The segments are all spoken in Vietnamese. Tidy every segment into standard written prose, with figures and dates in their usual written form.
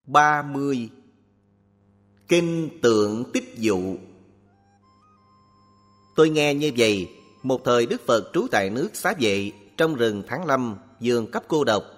30. Kinh Tượng Tích Dụ. Tôi nghe như vậy, một thời Đức Phật trú tại nước Xá Vệ, trong rừng Tháng Lâm, vườn cấp cô độc.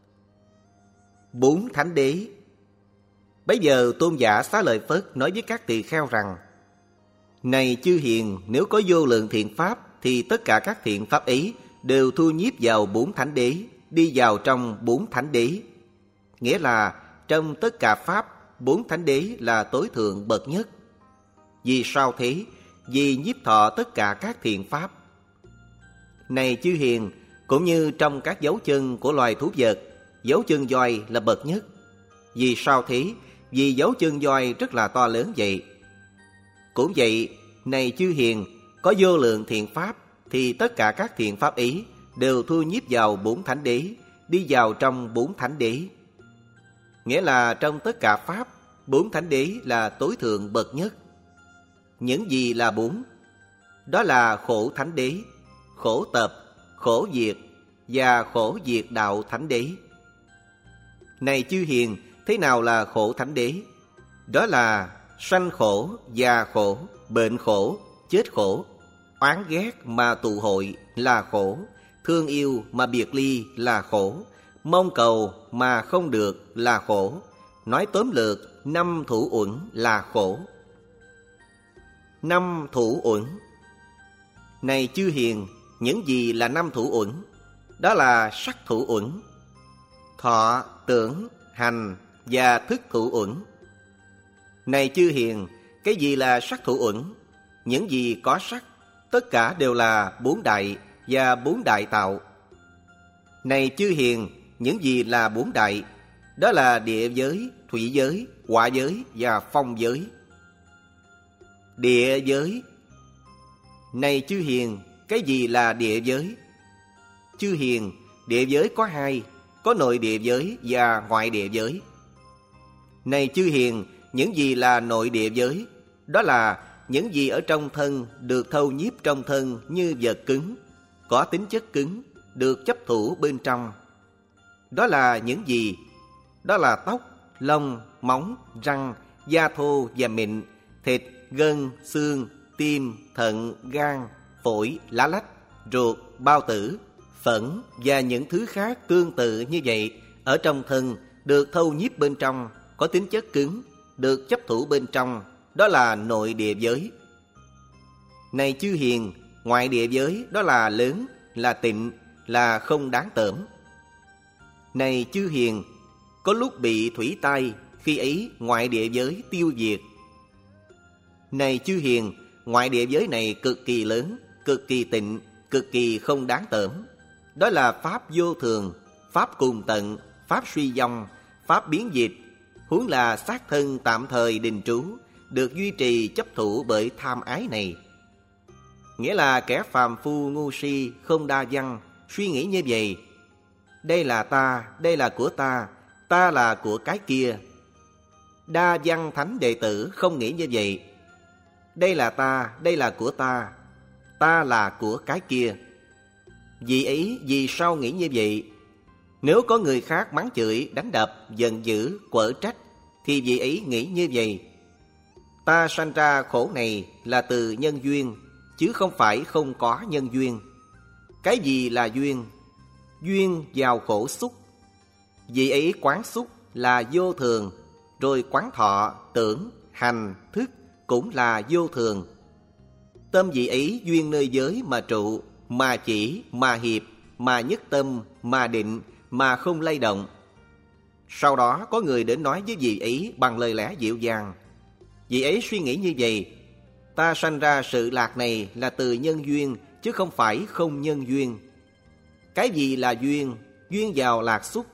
4 thánh đế. Bấy giờ Tôn giả Xá Lợi Phất nói với các tỳ kheo rằng: Này chư hiền, nếu có vô lượng thiện pháp, thì tất cả các thiện pháp ấy đều thu nhiếp vào 4 thánh đế, đi vào trong 4 thánh đế. Nghĩa là trong tất cả pháp, 4 thánh đế là tối thượng bậc nhất. Vì sao thế? Vì nhiếp thọ tất cả các thiện pháp. Này chư hiền, cũng như trong các dấu chân của loài thú vật, dấu chân voi là bậc nhất. Vì sao thế? Vì dấu chân voi rất là to lớn vậy. Cũng vậy, này chư hiền, có vô lượng thiện pháp, thì tất cả các thiện pháp ấy đều thu nhiếp vào 4 thánh đế, đi vào trong 4 thánh đế. Nghĩa là trong tất cả pháp, 4 thánh đế là tối thượng bậc nhất. Những gì là 4? Đó là khổ thánh đế, khổ tập, khổ diệt và khổ diệt đạo thánh đế. Này chư hiền, thế nào là khổ thánh đế? Đó là sanh khổ, già khổ, bệnh khổ, chết khổ, oán ghét mà tụ hội là khổ, thương yêu mà biệt ly là khổ, mong cầu mà không được là khổ. Nói tóm lược, 5 thủ uẩn là khổ. 5 thủ uẩn. Này chư hiền, những gì là 5 thủ uẩn? Đó là sắc thủ uẩn, thọ, tưởng, hành và thức thủ uẩn. Này chư hiền, cái gì là sắc thủ uẩn? Những gì có sắc, tất cả đều là 4 đại và 4 đại tạo. Này chư hiền, những gì là 4 đại? Đó là địa giới, thủy giới, hỏa giới và phong giới. Địa giới. Này chư hiền, cái gì là địa giới? Chư hiền, địa giới có 2, có nội địa giới và ngoại địa giới. Này chư hiền, những gì là nội địa giới? Đó là những gì ở trong thân được thâu nhiếp trong thân như vật cứng, có tính chất cứng, được chấp thủ bên trong. Đó là những gì? Đó là tóc, lông, móng, răng, da thô và mịn, thịt, gân, xương, tim, thận, gan, phổi, lá lách, ruột, bao tử, phẫn và những thứ khác tương tự như vậy ở trong thân được thâu nhiếp bên trong, có tính chất cứng, được chấp thủ bên trong. Đó là nội địa giới. Này chư hiền, ngoại địa giới đó là lớn, là tịnh, là không đáng tởm. Này chư hiền, có lúc bị thủy tai, khi ấy ngoại địa giới tiêu diệt. Này chư hiền, ngoại địa giới này cực kỳ lớn, cực kỳ tịnh, cực kỳ không đáng tởm. Đó là pháp vô thường, pháp cùng tận, pháp suy vong, pháp biến dịch, huống là xác thân tạm thời đình trú, được duy trì chấp thủ bởi tham ái này. Nghĩa là kẻ phàm phu ngu si không đa văn, suy nghĩ như vậy: đây là ta, đây là của ta là của cái kia. Đa văn thánh đệ tử không nghĩ như vậy: đây là ta, đây là của ta là của cái kia. Vì ấy, vì sao nghĩ như vậy? Nếu có người khác mắng chửi, đánh đập, giận dữ, quở trách, thì vị ấy nghĩ như vậy: ta sanh ra khổ này là từ nhân duyên, chứ không phải không có nhân duyên. Cái gì là duyên? Duyên vào khổ xúc. Vị ấy quán xúc là vô thường, rồi quán thọ, tưởng, hành, thức cũng là vô thường. Tâm vị ấy duyên nơi giới mà trụ, mà chỉ, mà hiệp, mà nhất tâm, mà định, mà không lay động. Sau đó có người đến nói với vị ấy bằng lời lẽ dịu dàng. Vị ấy suy nghĩ như vậy: ta sanh ra sự lạc này là từ nhân duyên, chứ không phải không nhân duyên. Cái gì là duyên? Duyên vào lạc xúc.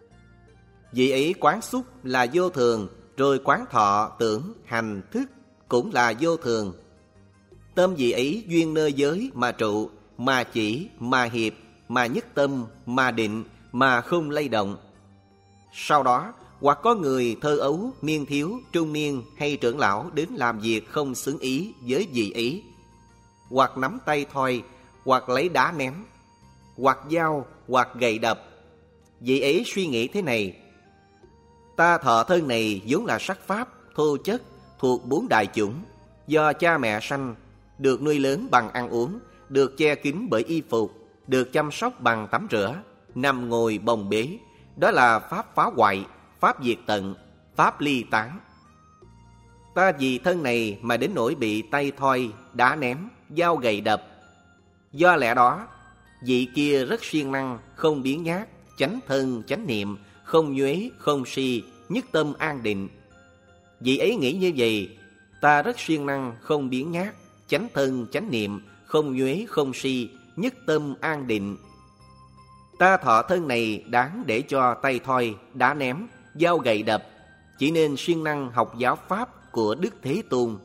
Vị ấy quán xúc là vô thường, rồi quán thọ, tưởng, hành, thức cũng là vô thường. Tâm vị ấy duyên nơi giới mà trụ, mà chỉ, mà hiệp, mà nhất tâm, mà định, mà không lay động. Sau đó, hoặc có người thơ ấu, niên thiếu, trung niên hay trưởng lão đến làm việc không xứng ý với vị ấy, hoặc nắm tay thoi, hoặc lấy đá ném, hoặc dao, hoặc gậy đập. Vị ấy suy nghĩ thế này: Ta thọ thân này vốn là sắc pháp, thô chất, thuộc 4 đại chủng, do cha mẹ sanh, được nuôi lớn bằng ăn uống, được che kín bởi y phục, được chăm sóc bằng tắm rửa, nằm ngồi bồng bế. Đó là pháp phá hoại, pháp diệt tận, pháp ly tán. Ta vì thân này mà đến nỗi bị tay thoi, đá ném, dao gậy đập. Do lẽ đó, vị kia rất siêng năng, không biếng nhác, chánh thân, chánh niệm, không nhuế, không si, nhất tâm an định. Vị ấy nghĩ như vậy, ta rất siêng năng, không biếng nhác, chánh thân, chánh niệm, không nhuế, không si, nhất tâm an định. Ta thọ thân này đáng để cho tay thoi, đá ném, dao gậy đập, chỉ nên siêng năng học giáo pháp của Đức Thế Tôn.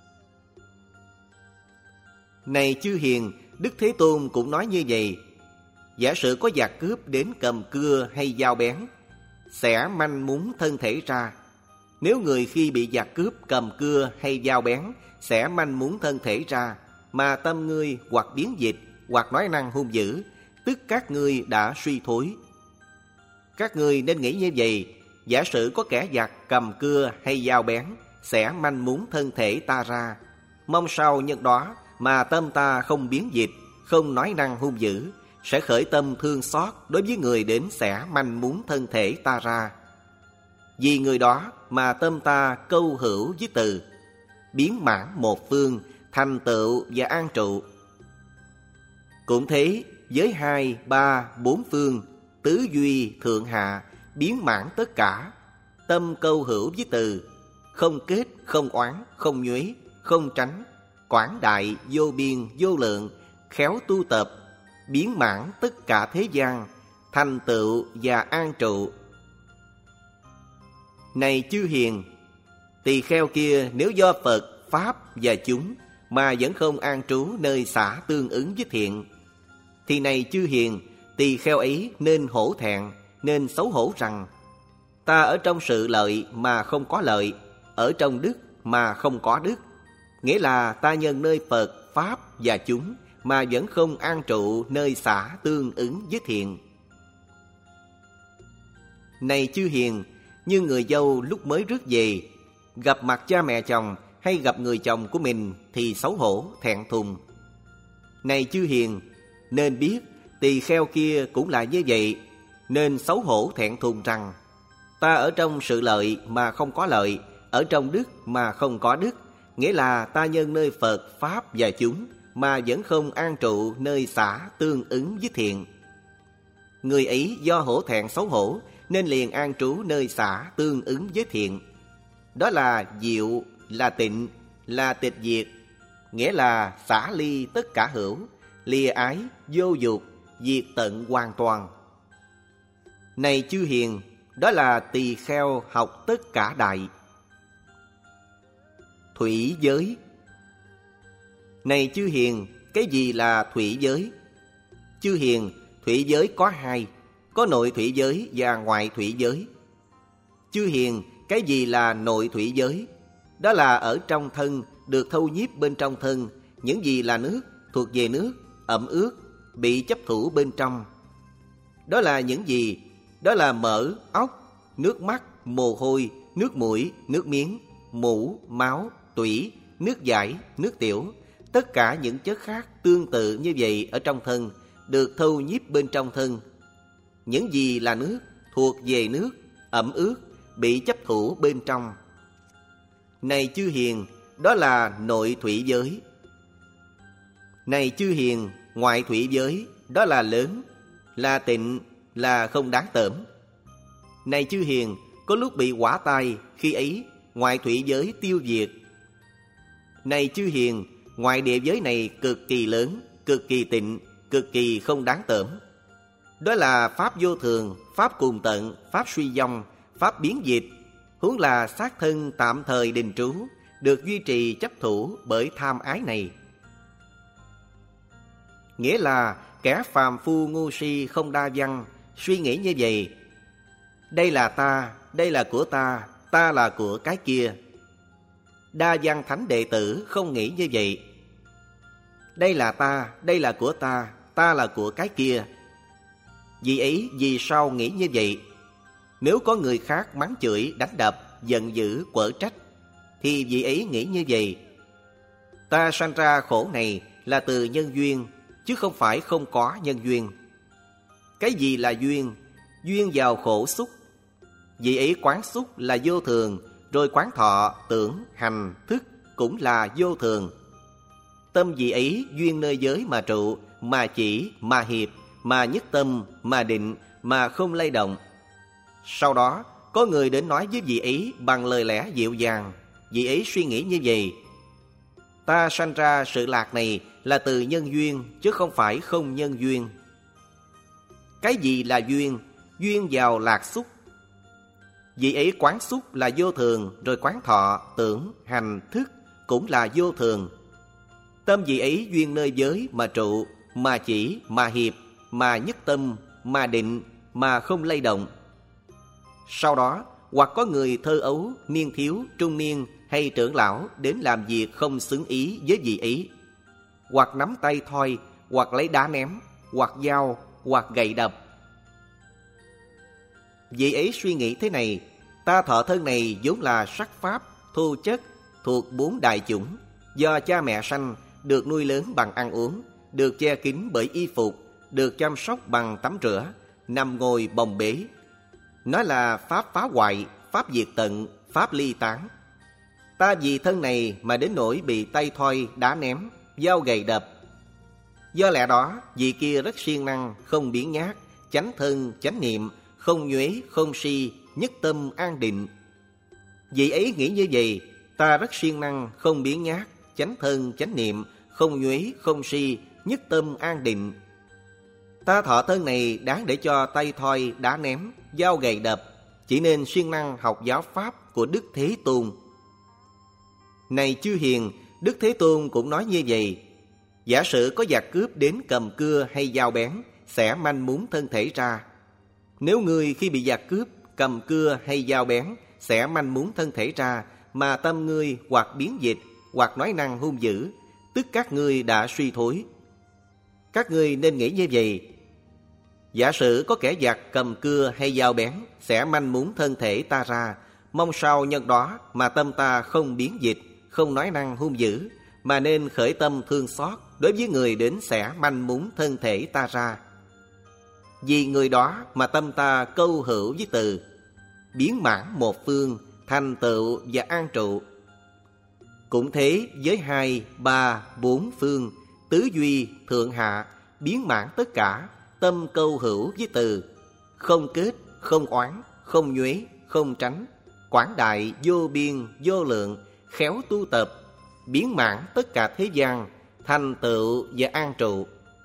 Này chư hiền, Đức Thế Tôn cũng nói như vậy. Giả sử có giặc cướp đến cầm cưa hay dao bén, sẽ manh mún thân thể ra. Nếu người khi bị giặc cướp cầm cưa hay dao bén sẽ manh mún thân thể ra, mà tâm ngươi hoặc biến dịch, hoặc nói năng hung dữ, tức các ngươi đã suy thối. Các ngươi nên nghĩ như vậy. Giả sử có kẻ giặc cầm cưa hay dao bén sẽ manh mún thân thể ta ra, mong sau nhân đó mà tâm ta không biến dịch, không nói năng hung dữ, sẽ khởi tâm thương xót đối với người đến sẽ manh mún thân thể ta ra. Vì người đó mà tâm ta câu hữu với từ, biến mãn một phương, thành tựu và an trụ. Cũng thế, với 2, 3, 4 phương, tứ duy, thượng hạ, biến mãn tất cả, tâm câu hữu với từ, không kết, không oán, không nhuế, không tránh, quảng đại, vô biên, vô lượng, khéo tu tập, biến mãn tất cả thế gian, thành tựu và an trụ. Này chư hiền, tỳ kheo kia nếu do Phật, Pháp và chúng mà vẫn không an trú nơi xã tương ứng với thiện, thì này chư hiền, tỳ kheo ấy nên hổ thẹn, nên xấu hổ rằng: ta ở trong sự lợi mà không có lợi, ở trong đức mà không có đức. Nghĩa là ta nhân nơi Phật, Pháp và chúng mà vẫn không an trụ nơi xã tương ứng với thiện. Này chư hiền, như người dâu lúc mới rước về, gặp mặt cha mẹ chồng hay gặp người chồng của mình thì xấu hổ, thẹn thùng. Này chư hiền, nên biết tỳ kheo kia cũng là như vậy, nên xấu hổ thẹn thùng rằng: ta ở trong sự lợi mà không có lợi, ở trong đức mà không có đức. Nghĩa là ta nhân nơi Phật, Pháp và chúng mà vẫn không an trụ nơi xã tương ứng với thiện. Người ấy do hổ thẹn xấu hổ nên liền an trú nơi xã tương ứng với thiện. Đó là diệu, là tịnh, là tịch diệt. Nghĩa là xả ly tất cả hữu, lìa ái, vô dục, diệt tận hoàn toàn. Này chư hiền, đó là tỳ kheo học tất cả đại. Thủy giới. Này chư hiền, cái gì là thủy giới? Chư hiền, thủy giới có 2, có nội thủy giới và ngoại thủy giới. Chư hiền, cái gì là nội thủy giới? Đó là ở trong thân, được thâu nhiếp bên trong thân, những gì là nước, thuộc về nước, ẩm ướt, bị chấp thủ bên trong. Đó là những gì? Đó là mỡ, óc, nước mắt, mồ hôi, nước mũi, nước miếng, mũ, máu, tủy, nước giải, nước tiểu. Tất cả những chất khác tương tự như vậy ở trong thân, được thâu nhiếp bên trong thân. Những gì là nước, thuộc về nước, ẩm ướt, bị chấp thủ bên trong. Này chư hiền, đó là nội thủy giới. Này chư hiền, ngoại thủy giới, đó là lớn, là tịnh, là không đáng tởm. Này chư hiền, có lúc bị hỏa tai, khi ấy ngoại thủy giới tiêu diệt. Này chư hiền, ngoại địa giới này cực kỳ lớn, cực kỳ tịnh, cực kỳ không đáng tởm. Đó là pháp vô thường, pháp cùng tận, pháp suy vong, pháp biến dịch, huống là xác thân tạm thời đình trú, được duy trì chấp thủ bởi tham ái này. Nghĩa là kẻ phàm phu ngu si không đa văn, suy nghĩ như vậy: đây là ta, đây là của ta là của cái kia. Đa văn thánh đệ tử không nghĩ như vậy: đây là ta, đây là của ta là của cái kia. Vì ấy vì sao nghĩ như vậy? Nếu có người khác mắng chửi, đánh đập, giận dữ, quở trách, thì vị ấy nghĩ như vậy: ta sanh ra khổ này là từ nhân duyên, chứ không phải không có nhân duyên. Cái gì là duyên? Duyên vào khổ xúc. Vị ấy quán xúc là vô thường, rồi quán thọ, tưởng, hành, thức cũng là vô thường. Tâm vị ấy duyên nơi giới mà trụ, mà chỉ, mà hiệp, mà nhất tâm, mà định, mà không lay động. Sau đó có người đến nói với vị ấy bằng lời lẽ dịu dàng. Vị ấy suy nghĩ như vậy: ta sanh ra sự lạc này là từ nhân duyên, chứ không phải không nhân duyên. Cái gì là duyên? Duyên vào lạc xúc. Vị ấy quán xúc là vô thường, rồi quán thọ, tưởng, hành, thức cũng là vô thường. Tâm vị ấy duyên nơi giới mà trụ, mà chỉ, mà hiệp, mà nhất tâm, mà định, mà không lay động. Sau đó hoặc có người thơ ấu, niên thiếu, trung niên hay trưởng lão đến làm việc không xứng ý với vị ấy, hoặc nắm tay thoi, hoặc lấy đá ném, hoặc dao, hoặc gậy đập. Vị ấy suy nghĩ thế này: ta thọ thân này vốn là sắc pháp, thô chất, thuộc 4 đại chủng, do cha mẹ sanh, được nuôi lớn bằng ăn uống, được che kín bởi y phục, được chăm sóc bằng tắm rửa, nằm ngồi bồng bế. Nó là pháp phá hoại, pháp diệt tận, pháp ly tán. Ta vì thân này mà đến nỗi bị tay thoi, đá ném, dao gậy đập. Do lẽ đó, vị kia rất siêng năng, không biếng nhác, chánh thân, chánh niệm, không nhuế, không si, nhất tâm an định. Vị ấy nghĩ như vậy: ta rất siêng năng, không biếng nhác, chánh thân, chánh niệm, không nhuế, không si, nhất tâm an định. Ta thọ thân này đáng để cho tay thoi, đá ném, dao gậy đập, chỉ nên siêng năng học giáo pháp của Đức Thế Tôn. Này chư hiền, Đức Thế Tôn cũng nói như vậy: giả sử có giặc cướp đến cầm cưa hay dao bén, sẽ manh mún thân thể ra. Nếu ngươi khi bị giặc cướp, cầm cưa hay dao bén, sẽ manh mún thân thể ra, mà tâm ngươi hoặc biến dịch, hoặc nói năng hung dữ, tức các ngươi đã suy thối. Các ngươi nên nghĩ như vậy: giả sử có kẻ giặc cầm cưa hay dao bén, sẽ manh mún thân thể ta ra, mong sao nhân đó mà tâm ta không biến dịch, không nói năng hung dữ, mà nên khởi tâm thương xót đối với người đến sẽ manh mún thân thể ta ra. Vì người đó mà tâm ta câu hữu với từ, biến mãn một phương, thành tựu và an trụ. Cũng thế với 2, 3, 4 phương, tứ duy, thượng hạ, biến mãn tất cả, tâm câu hữu với từ, không kết, không oán, không nhuế, không tránh, quảng đại, vô biên, vô lượng, khéo tu tập, biến mãn tất cả thế gian, thành tựu và an trụ.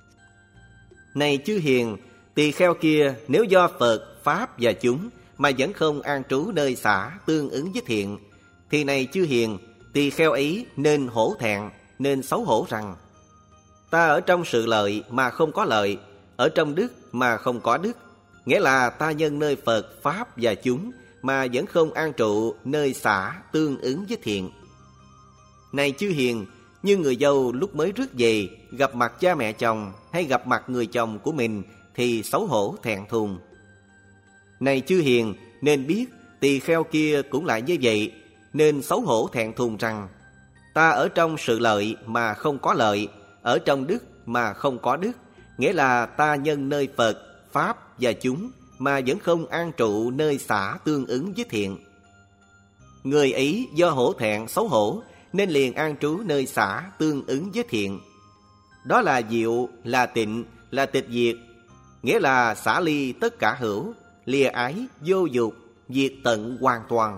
Này chư hiền, tỳ kheo kia nếu do Phật, Pháp và chúng mà vẫn không an trú nơi xã tương ứng với thiện, thì này chư hiền, tỳ kheo ấy nên hổ thẹn, nên xấu hổ rằng: ta ở trong sự lợi mà không có lợi, ở trong đức mà không có đức. Nghĩa là ta nhân nơi Phật, Pháp và chúng mà vẫn không an trụ nơi xã tương ứng với thiện. Này chư hiền, như người dâu lúc mới rước về gặp mặt cha mẹ chồng hay gặp mặt người chồng của mình thì xấu hổ thẹn thùng. Này chư hiền, nên biết tỳ kheo kia cũng lại như vậy, nên xấu hổ thẹn thùng rằng: ta ở trong sự lợi mà không có lợi, ở trong đức mà không có đức. Nghĩa là ta nhân nơi Phật, Pháp và chúng mà vẫn không an trụ nơi xã tương ứng với thiện. Người ấy do hổ thẹn xấu hổ nên liền an trú nơi xã tương ứng với thiện. Đó là diệu, là tịnh, là tịch diệt. Nghĩa là xả ly tất cả hữu, lìa ái, vô dục, diệt tận hoàn toàn.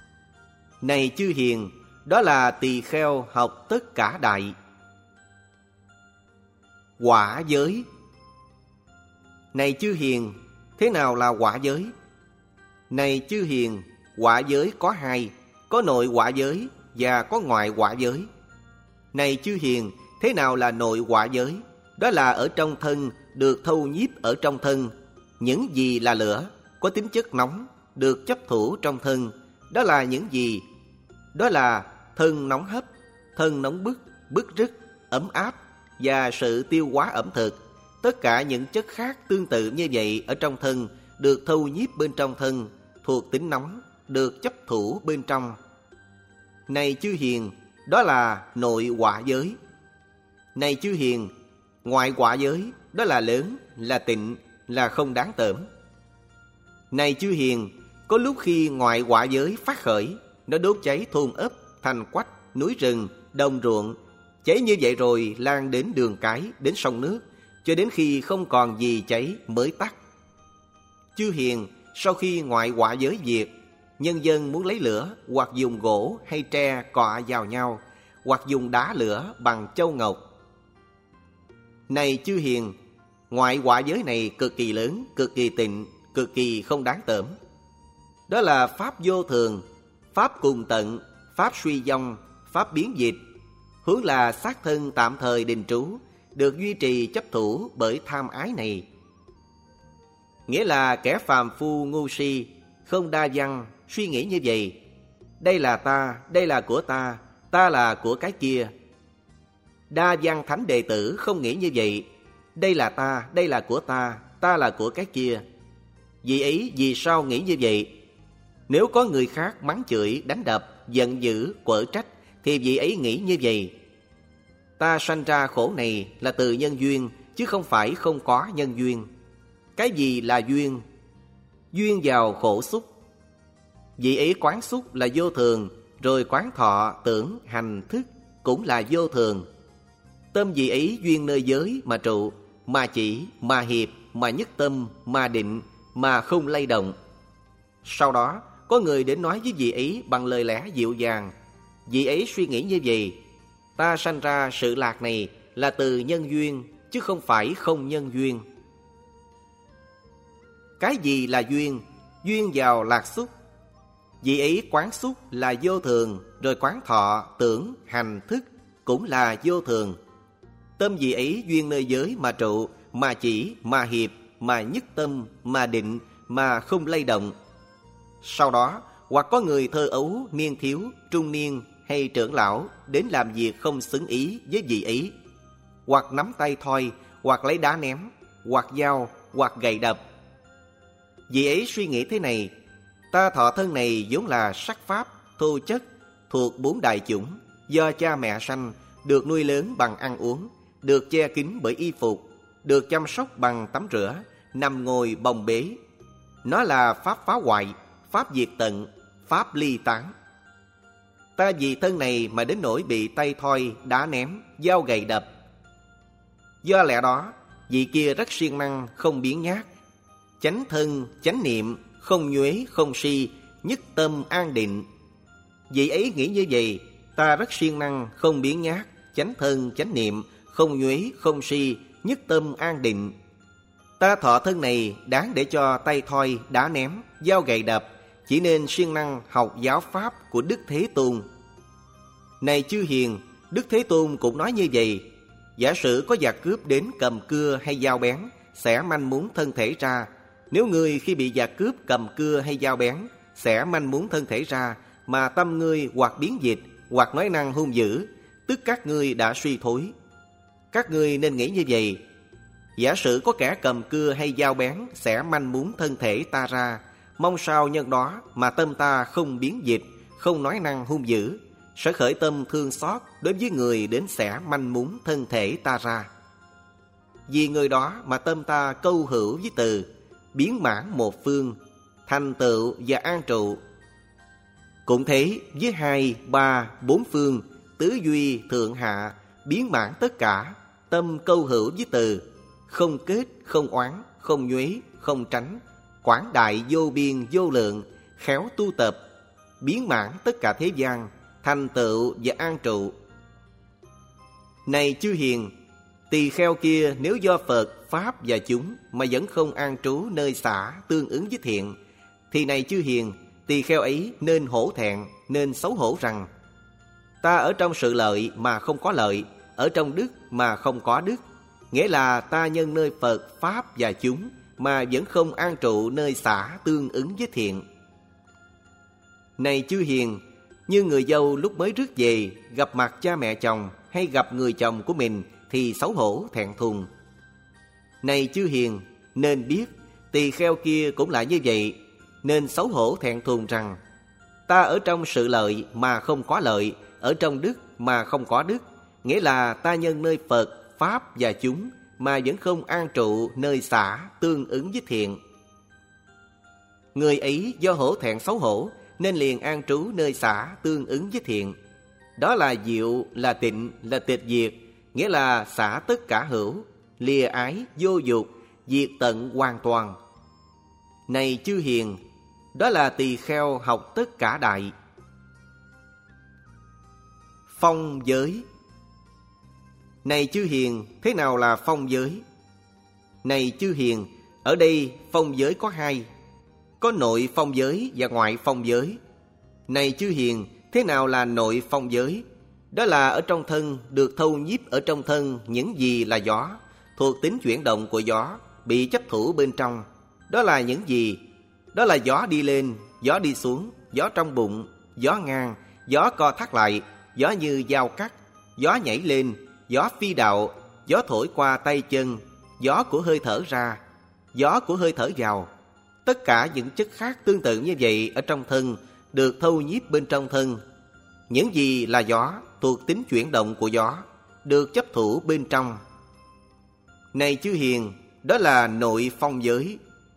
Này chư hiền, đó là tỳ kheo học tất cả đại. Quả giới. Này chư hiền, thế nào là quả giới? Này chư hiền, quả giới có 2, có nội quả giới và có ngoại quả giới. Này chư hiền, thế nào là nội quả giới? Đó là ở trong thân, được thâu nhiếp ở trong thân. Những gì là lửa, có tính chất nóng, được chấp thủ trong thân. Đó là những gì? Đó là thân nóng hấp, thân nóng bức, bức rứt, ấm áp và sự tiêu hóa ẩm thực. Tất cả những chất khác tương tự như vậy ở trong thân, được thâu nhiếp bên trong thân, thuộc tính nóng, được chấp thủ bên trong. Này chư hiền, đó là nội quả giới. Này chư hiền, ngoại quả giới, đó là lớn, là tịnh, là không đáng tởm. Này chư hiền, có lúc khi ngoại quả giới phát khởi, nó đốt cháy thôn ấp, thành quách, núi rừng, đồng ruộng. Cháy như vậy rồi lan đến đường cái, đến sông nước, cho đến khi không còn gì cháy mới tắt. Chư hiền, sau khi ngoại quả giới diệt, nhân dân muốn lấy lửa, hoặc dùng gỗ hay tre cọ vào nhau, hoặc dùng đá lửa bằng châu ngọc. Này chư hiền, ngoại quả giới này cực kỳ lớn, cực kỳ tịnh, cực kỳ không đáng tởm. Đó là pháp vô thường, pháp cùng tận, pháp suy vong, pháp biến dịch. Huống là xác thân tạm thời đình trú, được duy trì chấp thủ bởi tham ái này. Nghĩa là kẻ phàm phu ngu si, không đa văn, suy nghĩ như vậy. Đây là ta, đây là của ta là của cái kia. Đa văn thánh đệ tử không nghĩ như vậy. Đây là ta, đây là của ta là của cái kia. Vì ấy vì sao nghĩ như vậy? Nếu có người khác mắng chửi, đánh đập, giận dữ, quở trách, thì vị ấy nghĩ như vậy. Ta sanh ra khổ này là từ nhân duyên, chứ không phải không có nhân duyên. Cái gì là duyên? Duyên vào khổ xúc. Vị ấy quán xúc là vô thường, rồi quán thọ, tưởng, hành, thức cũng là vô thường. Tâm vị ấy duyên nơi giới mà trụ, mà chỉ, mà hiệp, mà nhất tâm, mà định, mà không lay động. Sau đó, có người đến nói với vị ấy bằng lời lẽ dịu dàng. Vị ấy suy nghĩ như vậy: ta sanh ra sự lạc này là từ nhân duyên, chứ không phải không nhân duyên. Cái gì là duyên? Duyên vào lạc xúc. Vị ấy quán xúc là vô thường, rồi quán thọ, tưởng, hành, thức cũng là vô thường. Tâm vị ấy duyên nơi giới mà trụ, mà chỉ, mà hiệp, mà nhất tâm, mà định, mà không lay động. Sau đó, hoặc có người thơ ấu, niên thiếu, trung niên hay trưởng lão đến làm việc không xứng ý với vị ấy, hoặc nắm tay thoi, hoặc lấy đá ném, hoặc dao, hoặc gậy đập. Vị ấy suy nghĩ thế này: ta thọ thân này vốn là sắc pháp, thô chất, thuộc 4 đại chủng, do cha mẹ sanh, được nuôi lớn bằng ăn uống, được che kín bởi y phục, được chăm sóc bằng tắm rửa, nằm ngồi bồng bế. Nó là pháp phá hoại, pháp diệt tận, pháp ly tán. Ta vì thân này mà đến nỗi bị tay thoi, đá ném, dao gậy đập. Do lẽ đó, vị kia rất siêng năng, không biếng nhác, chánh thân, chánh niệm, không nhuế, không si, nhất tâm an định. Vị ấy nghĩ như vậy: ta rất siêng năng, không biếng nhác, chánh thân, chánh niệm, không nhuế, không si, nhất tâm an định. Ta thọ thân này đáng để cho tay thoi, đá ném, dao gậy đập, chỉ nên siêng năng học giáo pháp của Đức Thế Tôn. Này chư hiền, Đức Thế Tôn cũng nói như vậy. Giả sử có giặc cướp đến cầm cưa hay dao bén, sẽ manh muốn thân thể ra. Nếu ngươi khi bị giặc cướp cầm cưa hay dao bén, sẽ manh muốn thân thể ra, mà tâm ngươi hoặc biến dịch, hoặc nói năng hung dữ, tức các ngươi đã suy thối. Các ngươi nên nghĩ như vậy: giả sử có kẻ cầm cưa hay dao bén sẽ manh muốn thân thể ta ra, mong sao nhân đó mà tâm ta không biến dịch, không nói năng hung dữ, sẽ khởi tâm thương xót đối với người đến sẽ manh muốn thân thể ta ra. Vì người đó mà tâm ta câu hữu với từ, biến mãn một phương, thành tựu và an trụ. Cũng thế với 2, 3, 4 phương, tứ duy, thượng hạ, biến mãn tất cả, tâm câu hữu với từ, không kết, không oán, không nhuế, không tránh, quảng đại vô biên vô lượng, khéo tu tập, biến mãn tất cả thế gian, thành tựu và an trụ. Này chư hiền, tỳ kheo kia nếu do Phật, Pháp và chúng mà vẫn không an trú nơi xã tương ứng với thiện, thì này chư hiền, tỳ kheo ấy nên hổ thẹn, nên xấu hổ rằng: ta ở trong sự lợi mà không có lợi, ở trong đức mà không có đức. Nghĩa là ta nhân nơi Phật, Pháp và chúng mà vẫn không an trụ nơi xã tương ứng với thiện. Này chư hiền, như người dâu lúc mới rước về gặp mặt cha mẹ chồng hay gặp người chồng của mình thì xấu hổ thẹn thùng. Này chư hiền, nên biết tỳ kheo kia cũng là như vậy. nên xấu hổ thẹn thùng rằng: ta ở trong sự lợi mà không có lợi, ở trong đức mà không có đức, nghĩa là ta nhân nơi Phật, Pháp và chúng mà vẫn không an trụ nơi xã tương ứng với thiện. Người ấy do hổ thẹn xấu hổ nên liền an trú nơi xã tương ứng với thiện. Đó là diệu, là tịnh, là tịch diệt, nghĩa là xả tất cả hữu, lìa ái, vô dục, diệt tận hoàn toàn. Này chư hiền, đó là tỳ kheo học tất cả đại. Phong giới. Này chư hiền, thế nào là phong giới? Này chư hiền, ở đây phong giới có hai, có nội phong giới và ngoại phong giới. Này chư hiền, thế nào là nội phong giới? Đó là ở trong thân được thâu nhiếp ở trong thân những gì là gió, thuộc tính chuyển động của gió, bị chấp thủ bên trong. Đó là những gì? Đó là gió đi lên, gió đi xuống, gió trong bụng, gió ngang, gió co thắt lại, gió như dao cắt, gió nhảy lên, gió phi đạo, gió thổi qua tay chân, gió của hơi thở ra, gió của hơi thở vào. Tất cả những chất khác tương tự như vậy ở trong thân được thâu nhiếp bên trong thân. Những gì là gió, thuộc tính chuyển động của gió, được chấp thủ bên trong. Này chư hiền, đó là nội phong giới.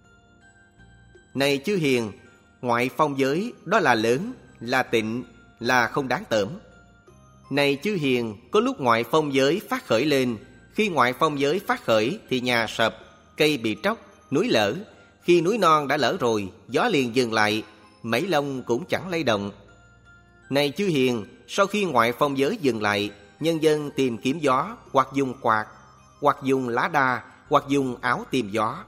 Này chư hiền, ngoại phong giới, đó là lớn, là tịnh, là không đáng tởm. Này chư hiền, có lúc ngoại phong giới phát khởi lên. Khi ngoại phong giới phát khởi thì nhà sập, cây bị tróc, núi lở. Khi núi non đã lở rồi, gió liền dừng lại, mảy lông cũng chẳng lay động. Này chư hiền, sau khi ngoại phong giới dừng lại, nhân dân tìm kiếm gió, hoặc dùng quạt, hoặc dùng lá đa, hoặc dùng áo tìm gió.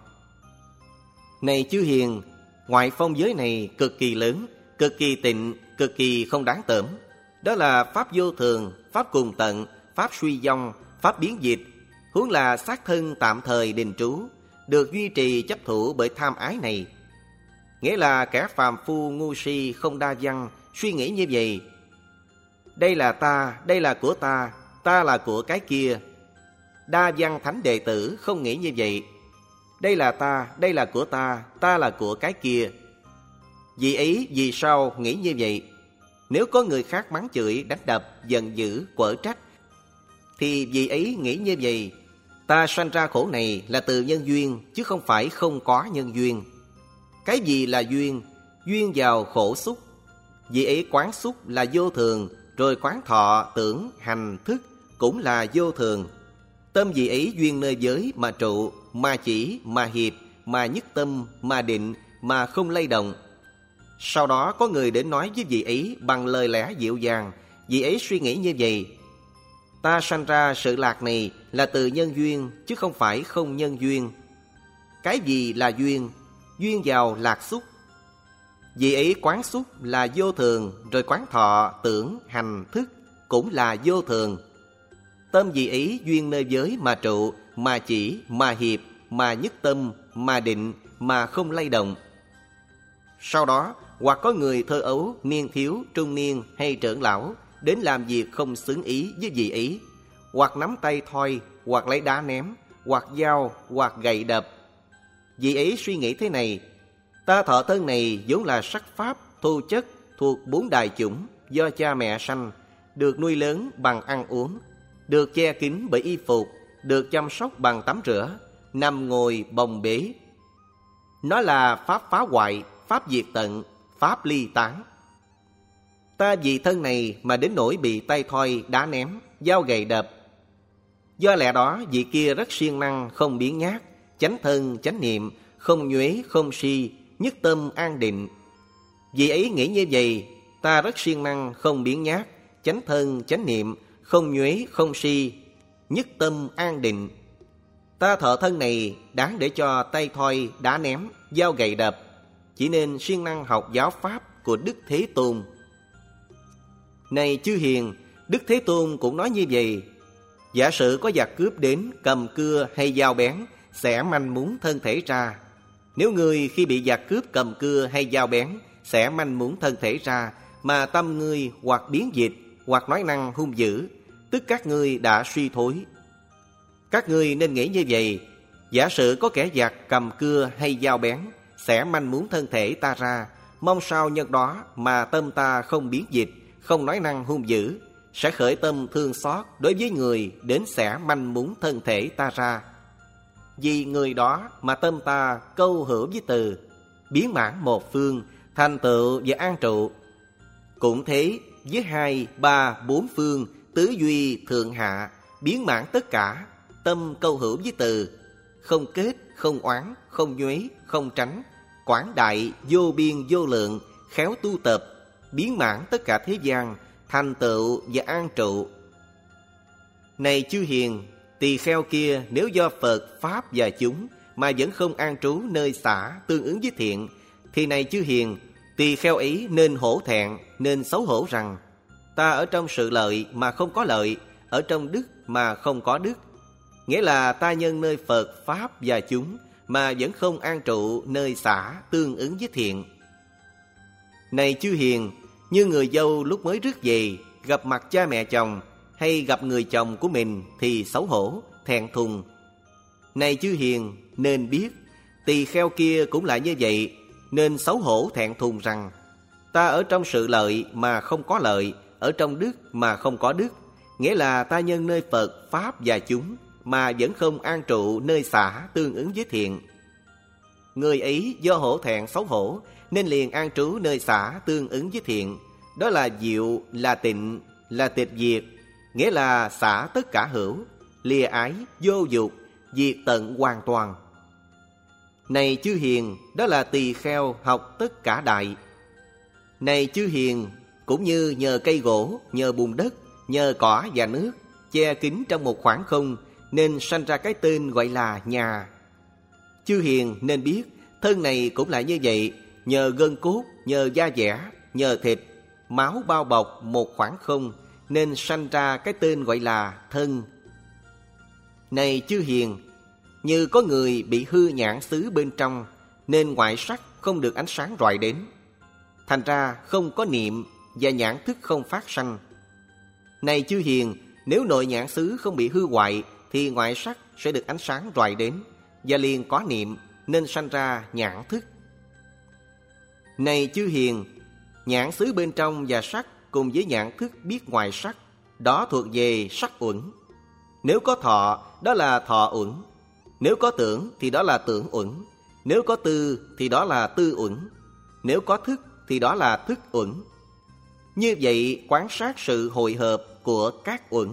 Này chư hiền, ngoại phong giới này cực kỳ lớn, cực kỳ tịnh, cực kỳ không đáng tởm. Đó là pháp vô thường, pháp cùng tận, pháp suy vong, pháp biến dịch, huống là xác thân tạm thời đình trú, được duy trì chấp thủ bởi tham ái này. Nghĩa là kẻ phàm phu ngu si không đa văn suy nghĩ như vậy: đây là ta, đây là của ta là của cái kia. Đa văn thánh đệ tử không nghĩ như vậy: đây là ta, đây là của ta là của cái kia. Vì ấy vì sao nghĩ như vậy? Nếu có người khác mắng chửi, đánh đập, giận dữ, quở trách, thì vì ấy nghĩ như vậy: ta sanh ra khổ này là từ nhân duyên, chứ không phải không có nhân duyên. Cái gì là duyên? Duyên vào khổ xúc. Vì ấy quán xúc là vô thường, rồi quán thọ, tưởng, hành, thức cũng là vô thường. Tâm vì ấy duyên nơi giới mà trụ, mà chỉ, mà hiệp, mà nhất tâm, mà định, mà không lay động. Sau đó có người đến nói với vị ấy bằng lời lẽ dịu dàng. Vị ấy suy nghĩ như vậy: ta sanh ra sự lạc này là từ nhân duyên, chứ không phải không nhân duyên. Cái gì là duyên? Duyên vào lạc xúc. Vì ấy quán xúc là vô thường, rồi quán thọ, tưởng, hành, thức cũng là vô thường. Tâm vì ấy duyên nơi giới mà trụ, mà chỉ, mà hiệp, mà nhất tâm, mà định, mà không lay động. Sau đó hoặc có người thơ ấu, niên thiếu, trung niên hay trưởng lão đến làm việc không xứng ý với vị ấy, hoặc nắm tay thoi, hoặc lấy đá ném, hoặc dao, hoặc gậy đập. Vị ấy suy nghĩ thế này: ta thọ thân này vốn là sắc pháp, thô chất, thuộc 4 đại chủng, do cha mẹ sanh, được nuôi lớn bằng ăn uống, được che kín bởi y phục, được chăm sóc bằng tắm rửa, nằm ngồi bồng bế. Nó là pháp phá hoại, pháp diệt tận, pháp ly tán. Ta vì thân này mà đến nỗi bị tay thoi, đá ném, dao gậy đập. Do lẽ đó vị kia rất siêng năng, không biếng nhác, chánh thân, chánh niệm, không nhuế, không si, nhất tâm an định. Vì ấy nghĩ như vậy: ta rất siêng năng, không biếng nhác, chánh thân, chánh niệm, không nhuế, không si, nhất tâm an định. Ta thọ thân này đáng để cho tay thoi, đá ném, dao gậy đập, chỉ nên siêng năng học giáo pháp của Đức Thế Tôn. Này chư hiền, Đức Thế Tôn cũng nói như vậy: giả sử có giặc cướp đến cầm cưa hay dao bén, sẽ manh muốn thân thể ra. Nếu ngươi khi bị giặc cướp cầm cưa hay dao bén, sẽ manh muốn thân thể ra, mà tâm ngươi hoặc biến dịch, hoặc nói năng hung dữ, tức các ngươi đã suy thối. Các ngươi nên nghĩ như vậy: giả sử có kẻ giặc cầm cưa hay dao bén, sẽ manh muốn thân thể ta ra, mong sao nhân đó mà tâm ta không biến dịch, không nói năng hung dữ, sẽ khởi tâm thương xót đối với người đến sẽ manh muốn thân thể ta ra. Vì người đó mà tâm ta câu hữu với từ, biến mãn một phương, thành tựu và an trụ. Cũng thế với 2, 3, 4 phương, tứ duy thượng hạ, biến mãn tất cả, tâm câu hữu với từ, không kết, không oán, không nhuế, không tránh, quảng đại, vô biên vô lượng, khéo tu tập, biến mãn tất cả thế gian, thành tựu và an trụ. Này chư hiền, tỳ kheo kia nếu do Phật, Pháp và chúng mà vẫn không an trú nơi xả tương ứng với thiện, thì này chư hiền, tỳ kheo ấy nên hổ thẹn, nên xấu hổ rằng: ta ở trong sự lợi mà không có lợi, ở trong đức mà không có đức. Nghĩa là ta nhân nơi Phật, Pháp và chúng mà vẫn không an trụ nơi xả tương ứng với thiện. Này chư hiền, như người dâu lúc mới rước về, gặp mặt cha mẹ chồng hay gặp người chồng của mình thì xấu hổ, thẹn thùng. Này chư hiền, nên biết tỳ kheo kia cũng là như vậy, nên xấu hổ thẹn thùng rằng: ta ở trong sự lợi mà không có lợi, ở trong đức mà không có đức. Nghĩa là ta nhân nơi Phật, Pháp và chúng mà vẫn không an trụ nơi xả tương ứng với thiện. Người ấy do hổ thẹn xấu hổ nên liền an trú nơi xả tương ứng với thiện. Đó là diệu, là tịnh, là tịch diệt. Nghĩa là xả tất cả hữu, lìa ái, vô dục, diệt tận hoàn toàn. Này chư hiền, đó là tỳ kheo học tất cả đại. Này chư hiền, cũng như nhờ cây gỗ, nhờ bùn đất, nhờ cỏ và nước che kín trong một khoảng không, nên sanh ra cái tên gọi là nhà. Chư hiền nên biết thân này cũng là như vậy, nhờ gân cốt, nhờ da dẻ, nhờ thịt, máu bao bọc một khoảng không, nên sanh ra cái tên gọi là thân. Này chư hiền, như có người bị hư nhãn xứ bên trong, nên ngoại sắc không được ánh sáng rọi đến, thành ra không có niệm và nhãn thức không phát sanh. Này chư hiền, nếu nội nhãn xứ không bị hư hoại thì ngoại sắc sẽ được ánh sáng rọi đến và liền có niệm, nên sanh ra nhãn thức. Này chư hiền, nhãn xứ bên trong và sắc cùng với nhãn thức biết ngoài sắc, đó thuộc về sắc uẩn. Nếu có thọ, đó là thọ uẩn. Nếu có tưởng thì đó là tưởng uẩn. Nếu có tư thì đó là tư uẩn. Nếu có thức thì đó là thức uẩn. Như vậy quan sát sự hội hợp của các uẩn.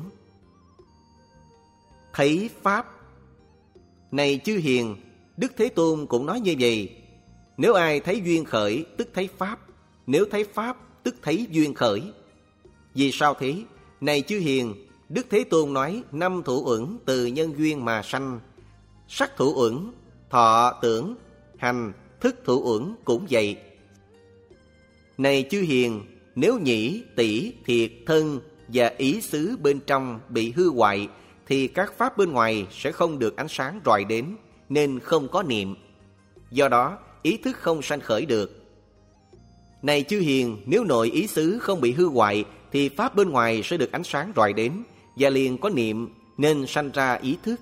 Thấy Pháp. Này chư hiền, Đức Thế Tôn cũng nói như vậy. Nếu ai thấy duyên khởi tức thấy Pháp, nếu thấy Pháp tức thấy duyên khởi. Vì sao thế? Này chư hiền, Đức Thế Tôn nói 5 thủ uẩn từ nhân duyên mà sanh. Sắc thủ uẩn, thọ, tưởng, hành, thức thủ uẩn cũng vậy. Này chư hiền, nếu nhĩ, tỷ, thiệt, thân và ý xứ bên trong bị hư hoại, thì các pháp bên ngoài sẽ không được ánh sáng rọi đến, nên không có niệm. Do đó, ý thức không sanh khởi được. Này chư hiền, nếu nội ý xứ không bị hư hoại, thì pháp bên ngoài sẽ được ánh sáng rọi đến, và liền có niệm, nên sanh ra ý thức.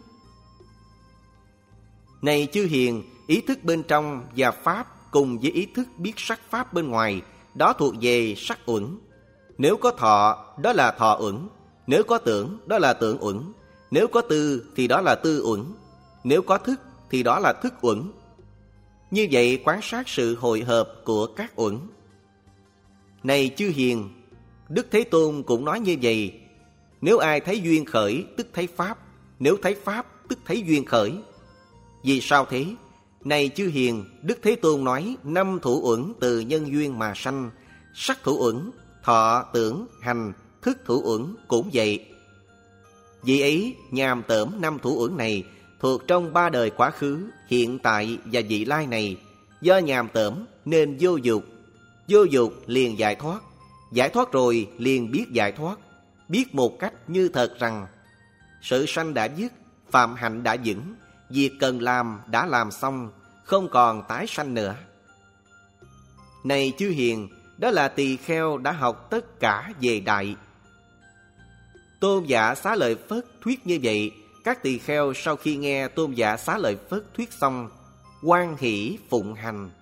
Này chư hiền, ý thức bên trong và pháp cùng với ý thức biết sắc pháp bên ngoài, đó thuộc về sắc uẩn. Nếu có thọ, đó là thọ uẩn. Nếu có tưởng, đó là tưởng uẩn. Nếu có tư thì đó là tư uẩn. Nếu có thức thì đó là thức uẩn. Như vậy quan sát sự hội hợp của các uẩn. Này chư hiền, Đức Thế Tôn cũng nói như vậy. Nếu ai thấy duyên khởi tức thấy Pháp, nếu thấy Pháp tức thấy duyên khởi. Vì sao thế? Này chư hiền, Đức Thế Tôn nói 5 thủ uẩn từ nhân duyên mà sanh. Sắc thủ uẩn, thọ, tưởng, hành, thức thủ uẩn cũng vậy. Vì ấy nhàm tởm 5 thủ uẩn này thuộc trong 3 đời quá khứ, hiện tại và vị lai này. Do nhàm tởm nên vô dục. Vô dục liền giải thoát. Giải thoát rồi liền biết giải thoát. Biết một cách như thật rằng sự sanh đã dứt, phạm hạnh đã vững, việc cần làm đã làm xong, không còn tái sanh nữa. Này chư hiền, đó là tỳ kheo đã học tất cả về đại. Tôn giả Xá Lợi Phất thuyết như vậy. Các tỳ kheo sau khi nghe Tôn giả Xá Lợi Phất thuyết xong, hoan hỷ phụng hành.